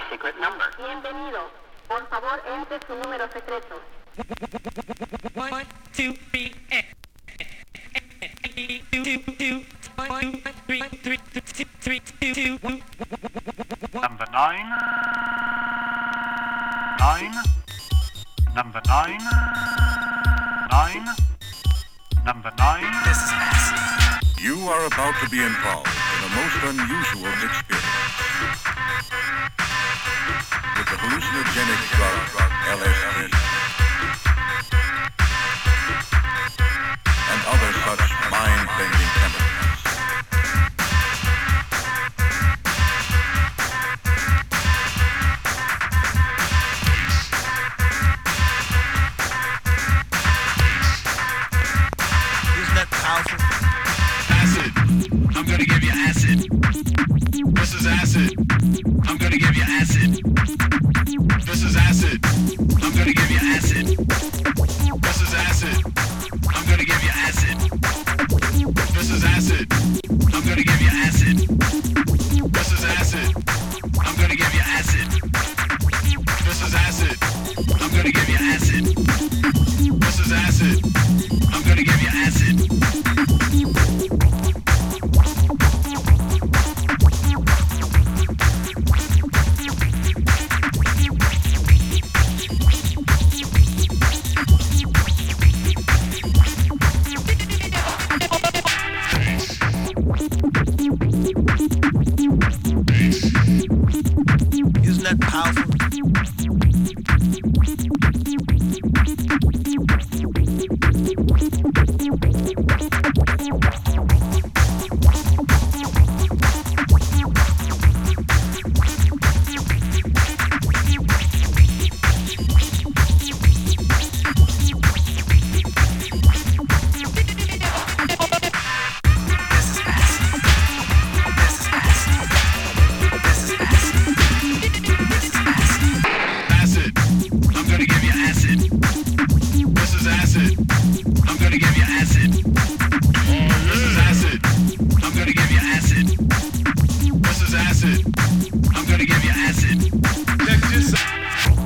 secret number. Bienvenido. Por favor, entre su número secreto. 1, 2, 3, Number 9. 9. Number 9. 9. Number 9. This is acid. You are about to be involved in a most unusual experience with the hallucinogenic drug LSD and other such mind-bending chemicals. Isn't that powerful? Acid. I'm gonna give you acid. This is acid. I'm gonna give you acid. This is acid. I'm gonna give you acid. This is acid. I'm gonna give you acid. This is acid. I'm gonna give you acid. This is acid. I'm gonna give you acid. This is acid. I'm gonna give you acid. This is acid. I'm gonna give you acid. Isn't that powerful? Acid. I'm gonna give you acid. This is acid. I'm gonna give you acid. This is acid. I'm gonna give you acid. This is acid. I'm gonna give you acid. Check this out.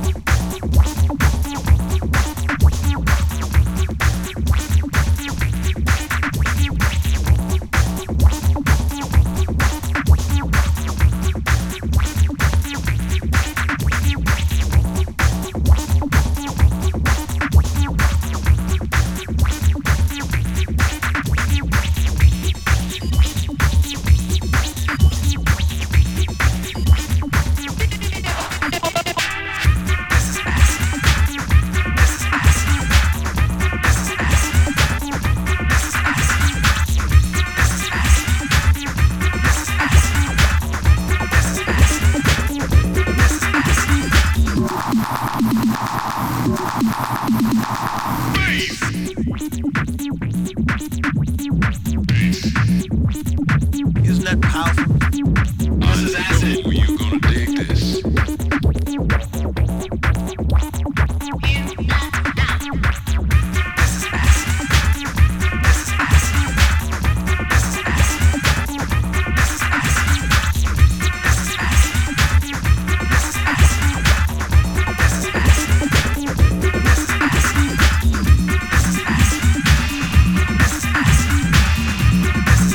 Isn't that powerful? This is acid. You gonna dig this?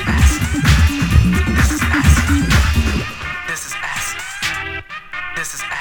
This is acid. This is